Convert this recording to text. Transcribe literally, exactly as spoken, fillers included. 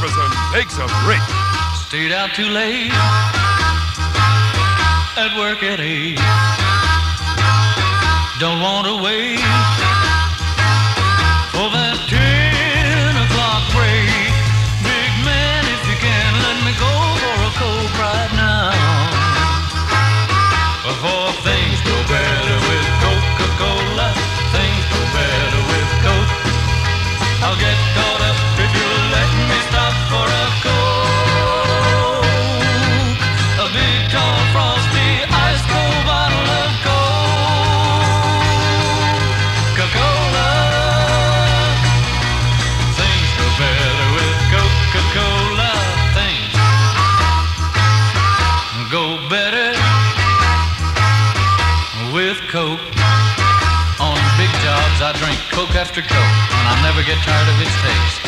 Jefferson takes a break. Stayed out too late at work at eight. Don't want to wait for that ten o'clock break. Big man, if you can, let me go for a coke right now. Before things go better with Coca-Cola, things go better with Coke. I'll get caught up if you'll let me stop for a Coke. A big, tall, frosty, ice-cold bottle of Coca-Cola. Things go better with Coca-Cola. Things go better with Coke. On big jobs I drink Coke after Coke, and I never get tired of its taste.